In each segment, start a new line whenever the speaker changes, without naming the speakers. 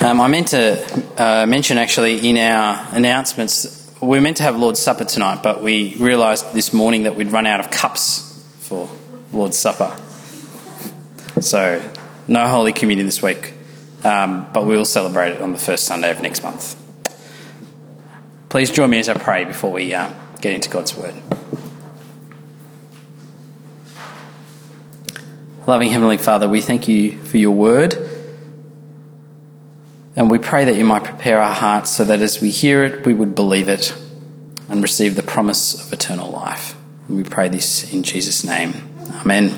I meant to mention actually in our announcements, we were meant to have Lord's Supper tonight, but we realised this morning that we'd run out of cups for Lord's Supper. So no Holy Communion this week, but we will celebrate it on the first Sunday of next month. Please join me as I pray before we get into God's Word. Loving Heavenly Father, we thank you for your Word. And we pray that you might prepare our hearts so that as we hear it, we would believe it and receive the promise of eternal life. And we pray this in Jesus' name. Amen.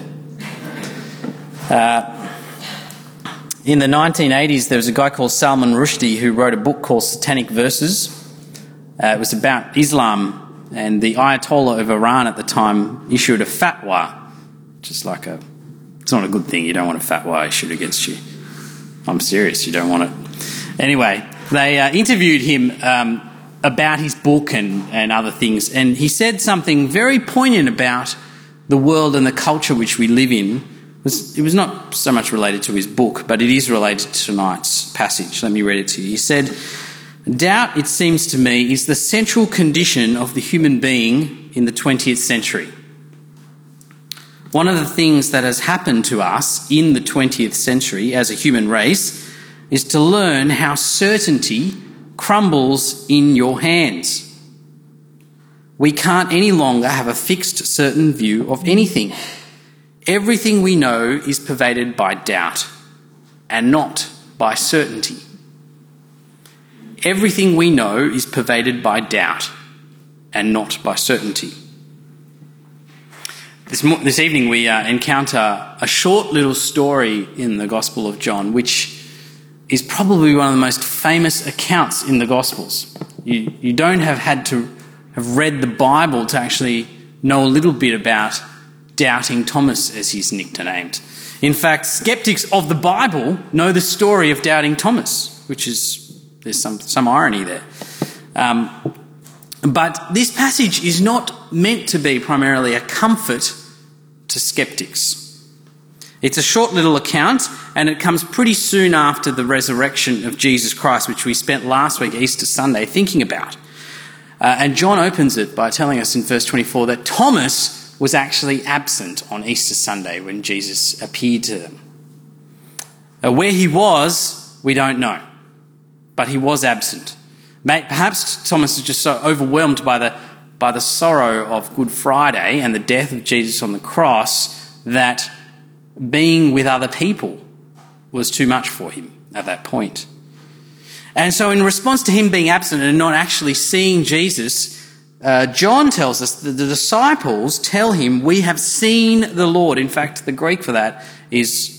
In the 1980s, there was a guy called Salman Rushdie who wrote a book called Satanic Verses. It was about Islam, and the Ayatollah of Iran at the time issued a fatwa, which is like it's not a good thing. You don't want a fatwa issued against you. I'm serious, you don't want it. Anyway, they interviewed him about his book and other things, and he said something very poignant about the world and the culture which we live in. It was not so much related to his book, but it is related to tonight's passage. Let me read it to you. He said, "Doubt, it seems to me, is the central condition of the human being in the 20th century. One of the things that has happened to us in the 20th century as a human race is to learn how certainty crumbles in your hands. We can't any longer have a fixed, certain view of anything. Everything we know is pervaded by doubt and not by certainty. Everything we know is pervaded by doubt and not by certainty." This evening we encounter a short little story in the Gospel of John, which is probably one of the most famous accounts in the Gospels. You don't have had to have read the Bible to actually know a little bit about Doubting Thomas, as he's nicknamed. In fact, skeptics of the Bible know the story of Doubting Thomas, there's some irony there. But this passage is not meant to be primarily a comfort to skeptics. It's a short little account, and it comes pretty soon after the resurrection of Jesus Christ, which we spent last week, Easter Sunday, thinking about. And John opens it by telling us in verse 24 that Thomas was actually absent on Easter Sunday when Jesus appeared to them. Where he was, we don't know, but he was absent. Perhaps Thomas is just so overwhelmed by the sorrow of Good Friday and the death of Jesus on the cross that being with other people was too much for him at that point. And so in response to him being absent and not actually seeing Jesus, John tells us that the disciples tell him, "We have seen the Lord." In fact, the Greek for that is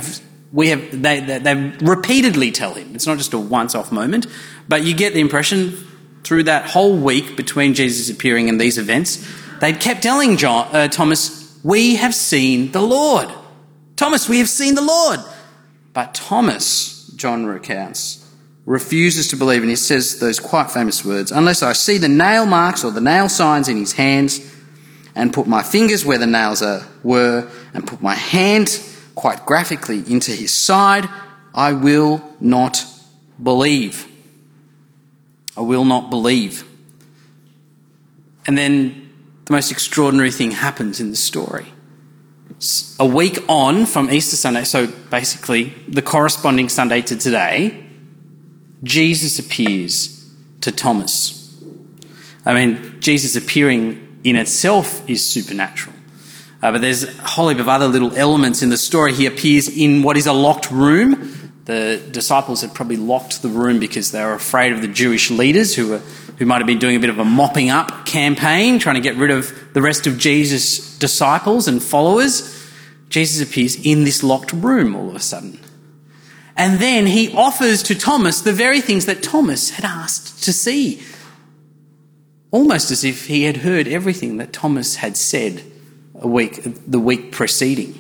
they repeatedly tell him. It's not just a once-off moment, but you get the impression through that whole week between Jesus appearing and these events, they'd kept telling Thomas, "We have seen the Lord. Thomas, we have seen the Lord." But Thomas, John recounts, refuses to believe, and he says those quite famous words, "Unless I see the nail marks or the nail signs in his hands and put my fingers where the nails were and put my hand quite graphically into his side, I will not believe." I will not believe. And then the most extraordinary thing happens in the story. A week on from Easter Sunday, so basically the corresponding Sunday to today, Jesus appears to Thomas. I mean, Jesus appearing in itself is supernatural. But there's a whole heap of other little elements in the story. He appears in what is a locked room. The disciples had probably locked the room because they were afraid of the Jewish leaders who might have been doing a bit of a mopping up campaign, trying to get rid of the rest of Jesus' disciples and followers. Jesus appears in this locked room all of a sudden. And then he offers to Thomas the very things that Thomas had asked to see. Almost as if he had heard everything that Thomas had said the week preceding.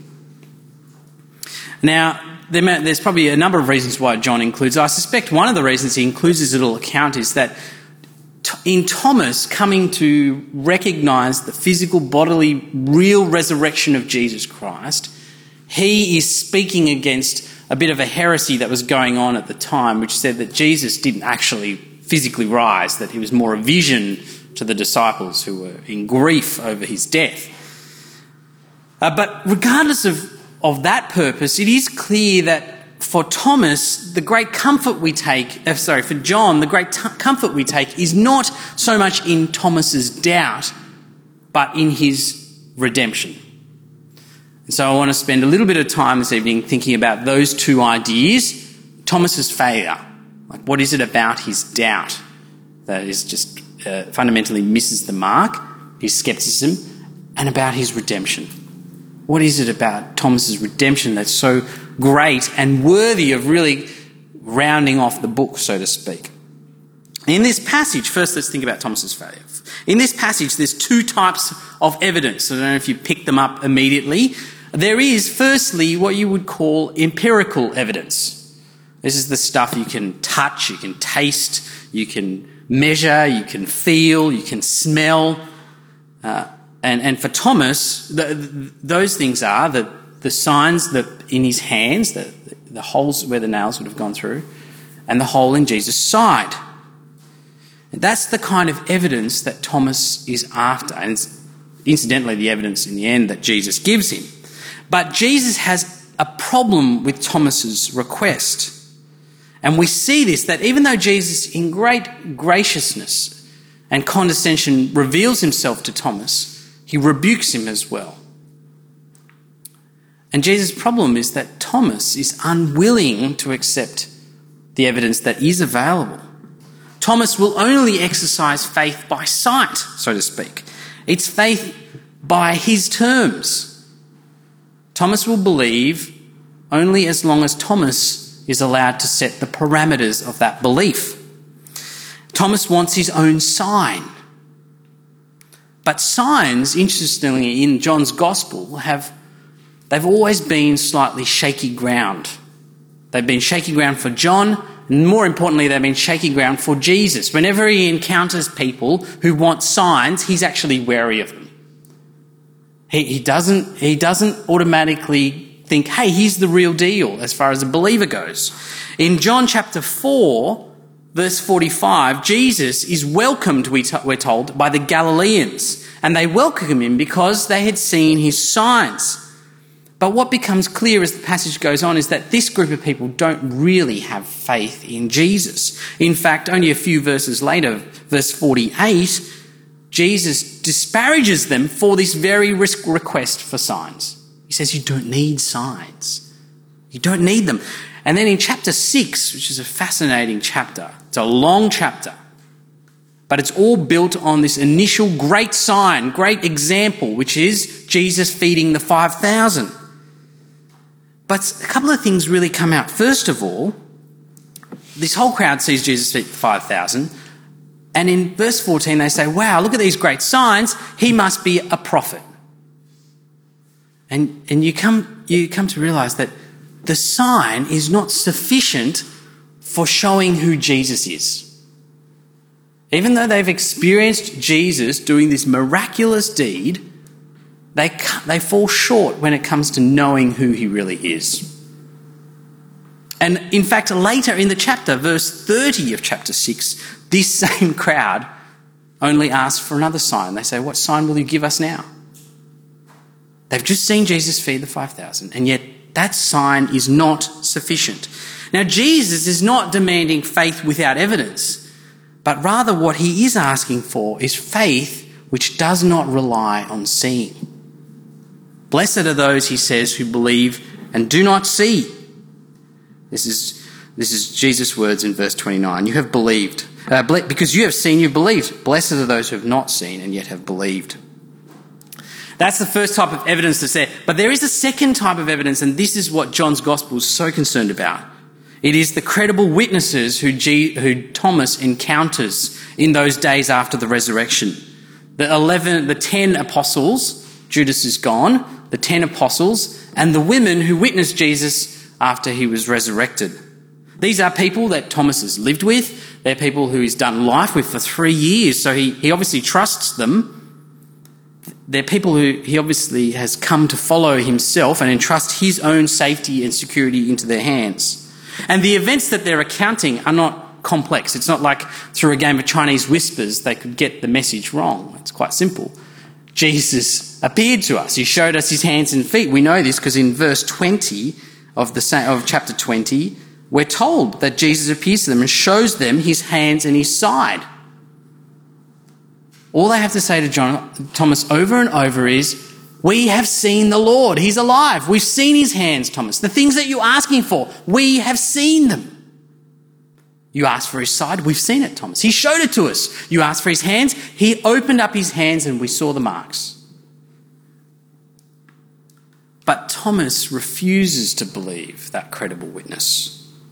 Now, there's probably a number of reasons why John includes. I suspect one of the reasons he includes this little account is that in Thomas coming to recognise the physical, bodily, real resurrection of Jesus Christ, he is speaking against a bit of a heresy that was going on at the time, which said that Jesus didn't actually physically rise, that he was more a vision to the disciples who were in grief over his death. But regardless of that purpose, it is clear that for Thomas, the great comfort we take, for John, the great comfort we take is not so much in Thomas's doubt, but in his redemption. And so I want to spend a little bit of time this evening thinking about those two ideas. Thomas's failure, like what is it about his doubt that is just fundamentally misses the mark, his scepticism, and about his redemption. What is it about Thomas's redemption that's so great and worthy of really rounding off the book, so to speak? In this passage, first let's think about Thomas's failure. In this passage, there's two types of evidence. I don't know if you picked them up immediately. There is, firstly, what you would call empirical evidence. This is the stuff you can touch, you can taste, you can measure, you can feel, you can smell. And for Thomas, those things are the signs that in his hands, the holes where the nails would have gone through, and the hole in Jesus' side. And that's the kind of evidence that Thomas is after, and it's incidentally the evidence in the end that Jesus gives him. But Jesus has a problem with Thomas's request. And we see this, that even though Jesus, in great graciousness and condescension, reveals himself to Thomas, he rebukes him as well. And Jesus' problem is that Thomas is unwilling to accept the evidence that is available. Thomas will only exercise faith by sight, so to speak. It's faith by his terms. Thomas will believe only as long as Thomas is allowed to set the parameters of that belief. Thomas wants his own sign. But signs, interestingly, in John's Gospel, they've always been slightly shaky ground. They've been shaky ground for John, and more importantly, they've been shaky ground for Jesus. Whenever he encounters people who want signs, he's actually wary of them. He doesn't automatically think, hey, he's the real deal as far as a believer goes. In John chapter 4, verse 45, Jesus is welcomed, we're told, by the Galileans. And they welcome him because they had seen his signs. But what becomes clear as the passage goes on is that this group of people don't really have faith in Jesus. In fact, only a few verses later, verse 48, Jesus disparages them for this very request for signs. He says, you don't need signs. You don't need them. And then in chapter 6, which is a fascinating chapter, it's a long chapter, but it's all built on this initial great sign, great example, which is Jesus feeding the 5,000. But a couple of things really come out. First of all, this whole crowd sees Jesus feed the 5,000, and in verse 14 they say, wow, look at these great signs, he must be a prophet. And you come to realise that the sign is not sufficient for showing who Jesus is. Even though they've experienced Jesus doing this miraculous deed, they fall short when it comes to knowing who he really is. And in fact, later in the chapter, verse 30 of chapter 6, this same crowd only asks for another sign. They say, what sign will you give us now? They've just seen Jesus feed the 5,000, and yet that sign is not sufficient. Now, Jesus is not demanding faith without evidence, but rather what he is asking for is faith which does not rely on seeing. Blessed are those, he says, who believe and do not see. This is Jesus' words in verse 29. You have believed. Because you have seen, you believed. Blessed are those who have not seen and yet have believed. That's the first type of evidence that's there. But there is a second type of evidence, and this is what John's Gospel is so concerned about. It is the credible witnesses who Thomas encounters in those days after the resurrection. The 10 apostles, Judas is gone, the 10 apostles, and the women who witnessed Jesus after he was resurrected. These are people that Thomas has lived with. They're people who he's done life with for 3 years, so he obviously trusts them. they're people who he obviously has come to follow himself and entrust his own safety and security into their hands. And the events that they're recounting are not complex. It's not like through a game of Chinese whispers they could get the message wrong. It's quite simple. Jesus appeared to us. He showed us his hands and feet. We know this because in verse 20 of chapter 20, we're told that Jesus appears to them and shows them his hands and his side. All they have to say to Thomas over and over is, we have seen the Lord. He's alive. We've seen his hands, Thomas. The things that you're asking for, we have seen them. You asked for his side. We've seen it, Thomas. He showed it to us. You asked for his hands. He opened up his hands and we saw the marks. But Thomas refuses to believe that credible witness.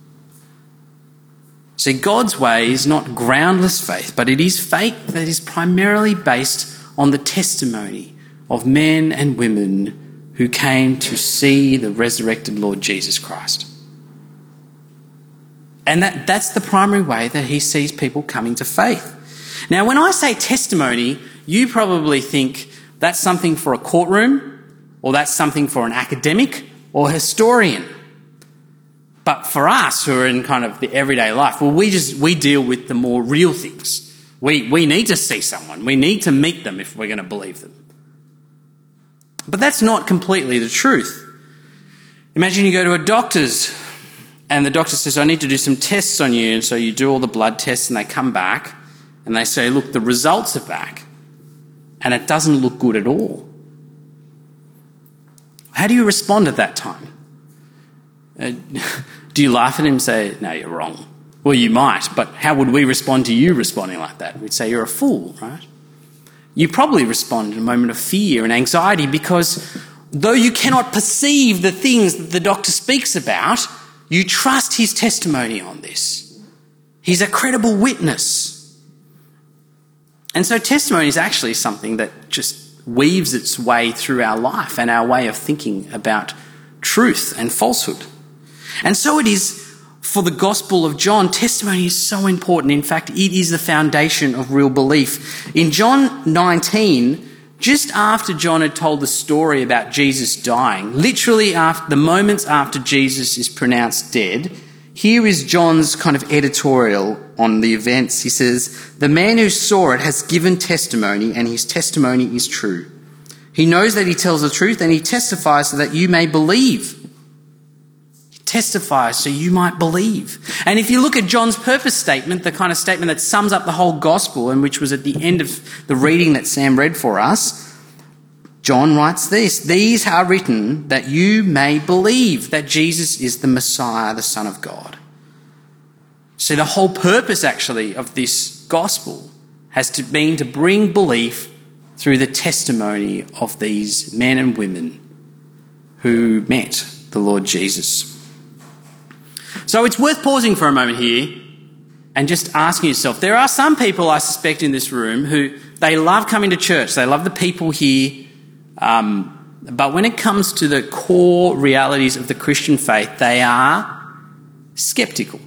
See, God's way is not groundless faith, but it is faith that is primarily based on the testimony of men and women who came to see the resurrected Lord Jesus Christ. And that's the primary way that he sees people coming to faith. Now, when I say testimony, you probably think that's something for a courtroom, or that's something for an academic or historian. But for us who are in kind of the everyday life, well, we deal with the more real things. We need to see someone. We need to meet them if we're going to believe them. But that's not completely the truth. Imagine you go to a doctor's and the doctor says, I need to do some tests on you. And so you do all the blood tests and they come back and they say, look, the results are back. And it doesn't look good at all. How do you respond at that time? Do you laugh at him and say, no, you're wrong? Well, you might, but how would we respond to you responding like that? We'd say, you're a fool, right? You probably respond in a moment of fear and anxiety because though you cannot perceive the things that the doctor speaks about, you trust his testimony on this. He's a credible witness. And so testimony is actually something that just weaves its way through our life and our way of thinking about truth and falsehood. And so it is for the Gospel of John. Testimony is so important. In fact, it is the foundation of real belief. In John 19, just after John had told the story about Jesus dying, literally after the moments after Jesus is pronounced dead, here is John's kind of editorial on the events. He says, the man who saw it has given testimony and his testimony is true. He knows that he tells the truth and he testifies so that you may believe. He testifies so you might believe. And if you look at John's purpose statement, the kind of statement that sums up the whole gospel and which was at the end of the reading that Sam read for us, John writes this, these are written that you may believe that Jesus is the Messiah, the Son of God. So the whole purpose actually of this gospel has been to bring belief through the testimony of these men and women who met the Lord Jesus. So it's worth pausing for a moment here and just asking yourself, there are some people I suspect in this room who they love coming to church, they love the people here, but when it comes to the core realities of the Christian faith, they are sceptical.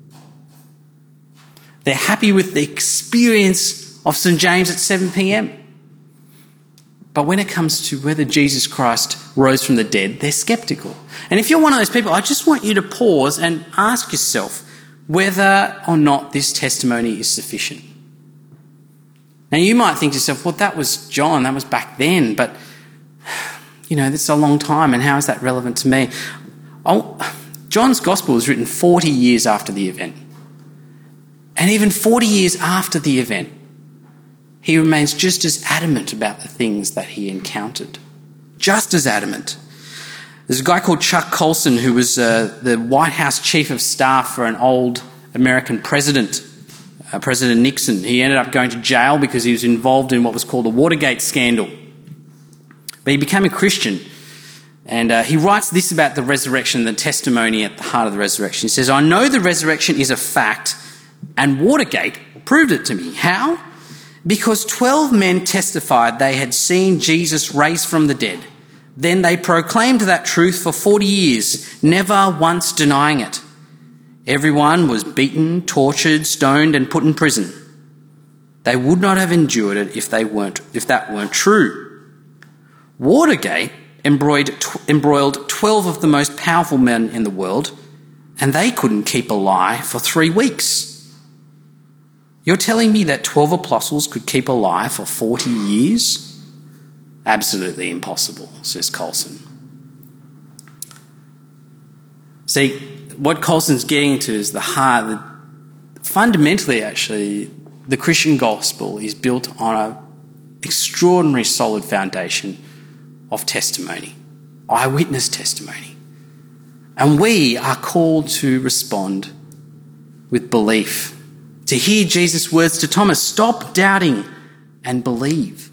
They're happy with the experience of St. James at 7 p.m. But when it comes to whether Jesus Christ rose from the dead, they're sceptical. And if you're one of those people, I just want you to pause and ask yourself whether or not this testimony is sufficient. Now, you might think to yourself, well, that was John, that was back then, but, that's a long time, and how is that relevant to me? John's Gospel was written 40 years after the event. And even 40 years after the event, he remains just as adamant about the things that he encountered. Just as adamant. There's a guy called Chuck Colson who was the White House chief of staff for an old American president, President Nixon. He ended up going to jail because he was involved in what was called the Watergate scandal. But he became a Christian. And he writes this about the resurrection, the testimony at the heart of the resurrection. He says, I know the resurrection is a fact, and Watergate proved it to me. How? Because 12 men testified they had seen Jesus raised from the dead. Then they proclaimed that truth for 40 years, never once denying it. Everyone was beaten, tortured, stoned, and put in prison. They would not have endured it if that weren't true. Watergate embroiled 12 of the most powerful men in the world, and they couldn't keep a lie for 3 weeks. You're telling me that 12 apostles could keep a lie for 40 years? Absolutely impossible, says Colson. See, what Colson's getting to is the heart. Fundamentally, actually, the Christian gospel is built on an extraordinary solid foundation of testimony, eyewitness testimony. And we are called to respond with belief, to hear Jesus' words to Thomas, stop doubting and believe.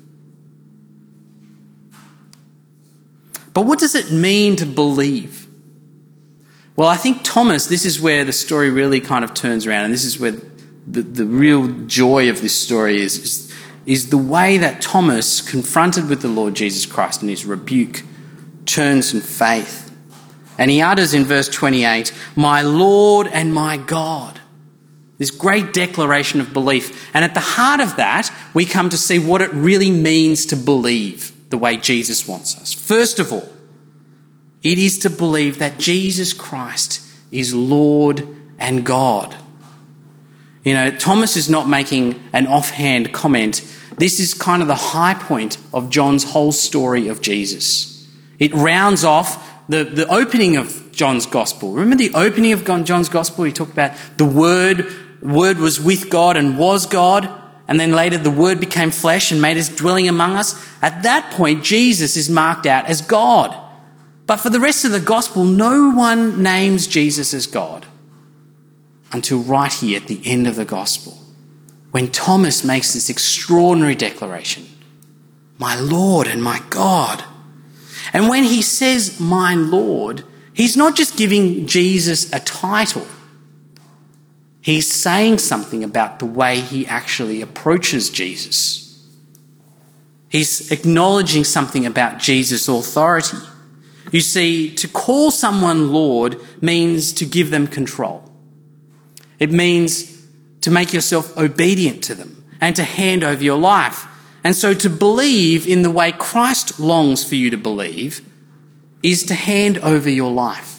But what does it mean to believe? Well, I think Thomas, this is where the story really kind of turns around, and this is where the real joy of this story is the way that Thomas, confronted with the Lord Jesus Christ in his rebuke, turns in faith. And he utters in verse 28, "My Lord and my God." This great declaration of belief. And at the heart of that, we come to see what it really means to believe the way Jesus wants us. First of all, it is to believe that Jesus Christ is Lord and God. You know, Thomas is not making an offhand comment. This is kind of the high point of John's whole story of Jesus. It rounds off the opening of John's gospel. Remember the opening of John's gospel? He talked about the Word was with God and was God. And then later the Word became flesh and made his dwelling among us. At that point, Jesus is marked out as God. But for the rest of the gospel, no one names Jesus as God until right here at the end of the gospel, when Thomas makes this extraordinary declaration, "My Lord and my God." And when he says, "My Lord," he's not just giving Jesus a title. He's saying something about the way he actually approaches Jesus. He's acknowledging something about Jesus' authority. You see, to call someone Lord means to give them control. It means to make yourself obedient to them and to hand over your life. And so to believe in the way Christ longs for you to believe is to hand over your life.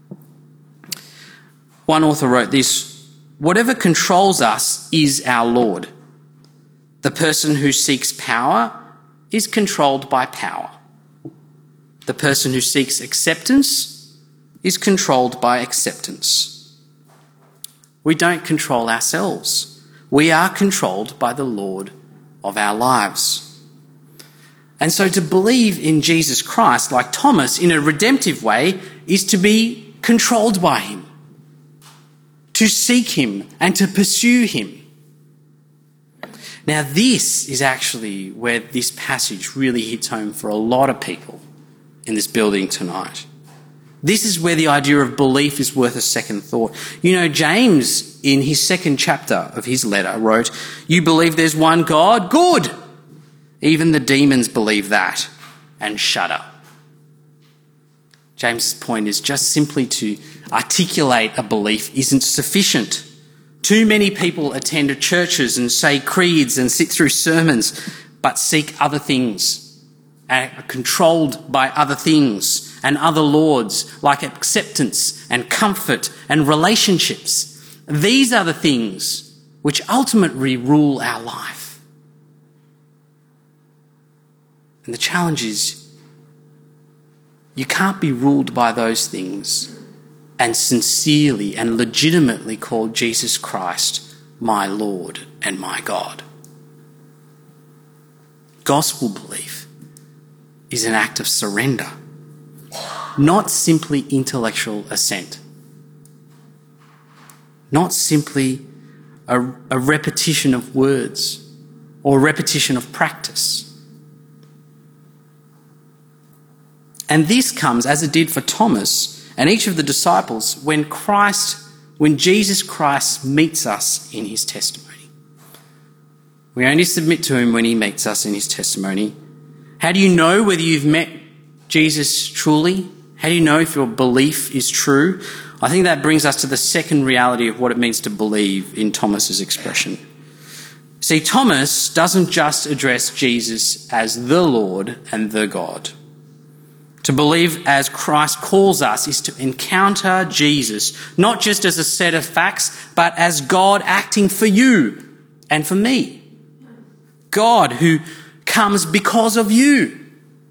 One author wrote this, "Whatever controls us is our Lord. The person who seeks power is controlled by power. The person who seeks acceptance is controlled by acceptance." We don't control ourselves. We are controlled by the Lord of our lives. And so to believe in Jesus Christ, like Thomas, in a redemptive way, is to be controlled by him, to seek him and to pursue him. Now, this is actually where this passage really hits home for a lot of people in this building tonight. This is where the idea of belief is worth a second thought. You know, James, in his second chapter of his letter, wrote, "You believe there's one God? Good! Even the demons believe that and shudder." James's point is just simply to articulate a belief isn't sufficient. Too many people attend churches and say creeds and sit through sermons, but seek other things and are controlled by other things and other lords, like acceptance and comfort and relationships. These are the things which ultimately rule our life. And the challenge is, you can't be ruled by those things and sincerely and legitimately call Jesus Christ my Lord and my God. Gospel belief is an act of surrender, not simply intellectual assent, not simply a repetition of words or a repetition of practice. And this comes, as it did for Thomas and each of the disciples, when Jesus Christ meets us in his testimony. We only submit to him when he meets us in his testimony. How do you know whether you've met Jesus truly? How do you know if your belief is true? I think that brings us to the second reality of what it means to believe in Thomas's expression. See, Thomas doesn't just address Jesus as the Lord and the God. To believe as Christ calls us is to encounter Jesus, not just as a set of facts, but as God acting for you and for me. God who comes because of you.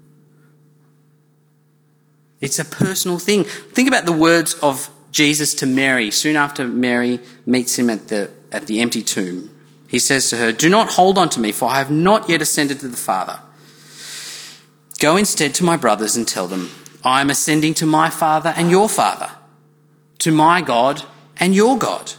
It's a personal thing. Think about the words of Jesus to Mary soon after Mary meets him at the empty tomb. He says to her, "Do not hold on to me, for I have not yet ascended to the Father. Go instead to my brothers and tell them, I am ascending to my Father and your Father, to my God and your God."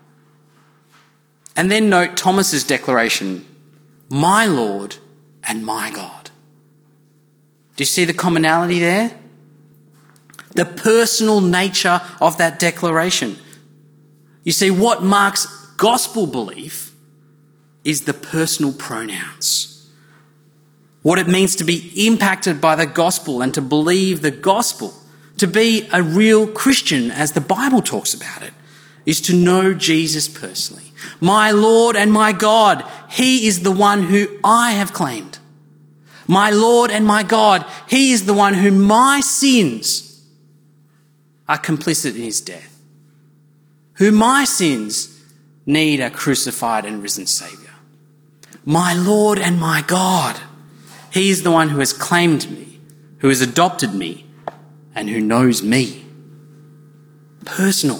And then note Thomas's declaration, "My Lord and my God." Do you see the commonality there? The personal nature of that declaration. You see, what marks gospel belief is the personal pronouns. What it means to be impacted by the gospel and to believe the gospel, to be a real Christian as the Bible talks about it, is to know Jesus personally. My Lord and my God, he is the one who I have claimed. My Lord and my God, he is the one who my sins are complicit in his death, who my sins need a crucified and risen Saviour. My Lord and my God, he is the one who has claimed me, who has adopted me, and who knows me. Personal.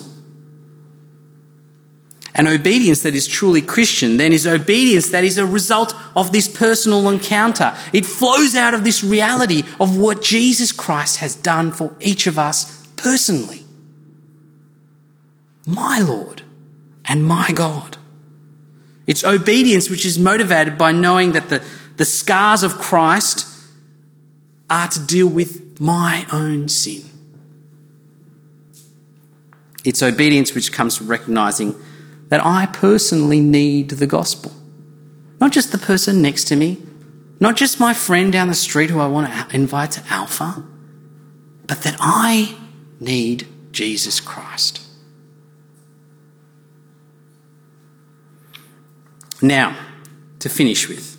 And obedience that is truly Christian then is obedience that is a result of this personal encounter. It flows out of this reality of what Jesus Christ has done for each of us personally. My Lord and my God. It's obedience which is motivated by knowing that the scars of Christ are to deal with my own sin. It's obedience which comes from recognising that I personally need the gospel. Not just the person next to me, not just my friend down the street who I want to invite to Alpha, but that I need Jesus Christ. Now, to finish with,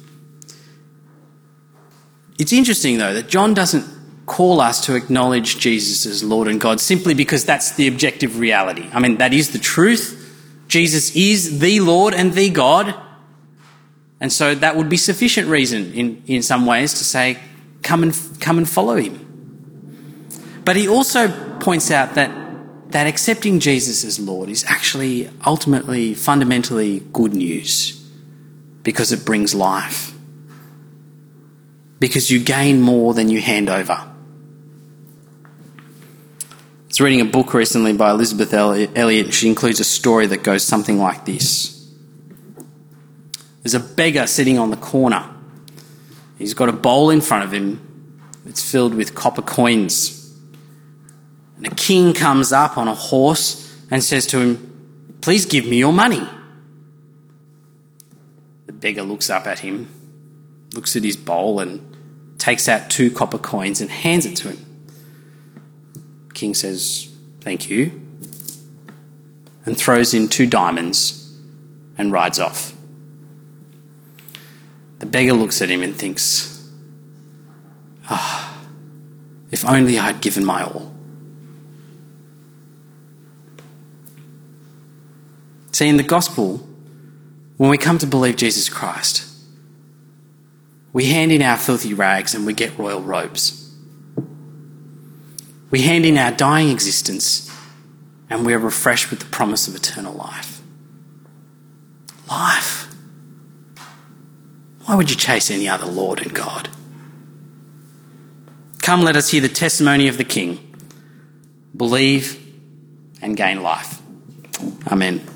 it's interesting though that John doesn't call us to acknowledge Jesus as Lord and God simply because that's the objective reality. I mean, that is the truth. Jesus is the Lord and the God. And so that would be sufficient reason in some ways to say, come and follow him. But he also points out that accepting Jesus as Lord is actually ultimately, fundamentally good news because it brings life. Because you gain more than you hand over. I was reading a book recently by Elizabeth Elliot. She includes a story that goes something like this. There's a beggar sitting on the corner. He's got a bowl in front of him. It's filled with copper coins. And a king comes up on a horse and says to him, "Please give me your money." The beggar looks up at him, looks at his bowl and takes out 2 copper coins and hands it to him. The king says, "Thank you," and throws in 2 diamonds and rides off. The beggar looks at him and thinks, if only I'd given my all. See, in the gospel, when we come to believe Jesus Christ, we hand in our filthy rags and we get royal robes. We hand in our dying existence and we are refreshed with the promise of eternal life. Life. Why would you chase any other Lord and God? Come, let us hear the testimony of the King. Believe and gain life. Amen.